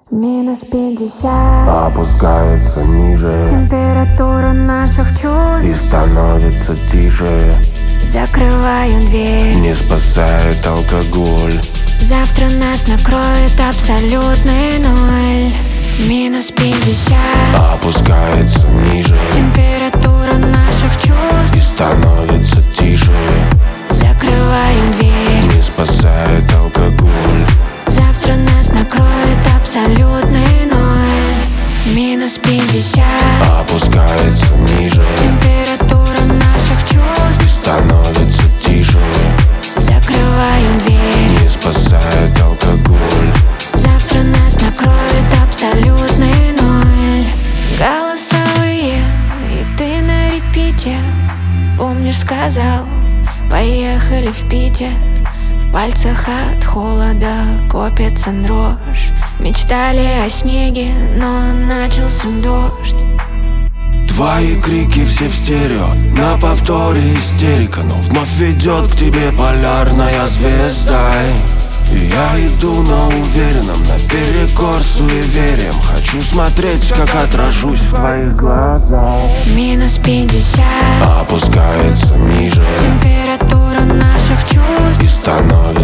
-50 опускается ниже, температура наших чувств, и становится тише. закрываем дверь. Не спасает алкоголь. Завтра нас накроет абсолютный ноль. -50 Опускается ниже, температура наших чувств, и становится тише. закрываем дверь. Не спасает алкоголь. Завтра нас накроет абсолютный ноль. -50 Опускается ниже, температура наших чувств, и становится тише. закрываем дверь. Не спасает алкоголь. Завтра нас накроет абсолютный ноль. Голосовые, и ты на репите. Помнишь, сказал, поехали в Питер. В пальцах от холода копится дрожь. Мечтали о снеге, но начался дождь. Твои крики все в стерео, на повторе истерика, но вновь ведет к тебе полярная звезда. И я иду на уверенном, наперекор суевериям. Хочу смотреть, как отражусь в твоих глазах. -50 Опускается ниже, температура наших чувств, и становится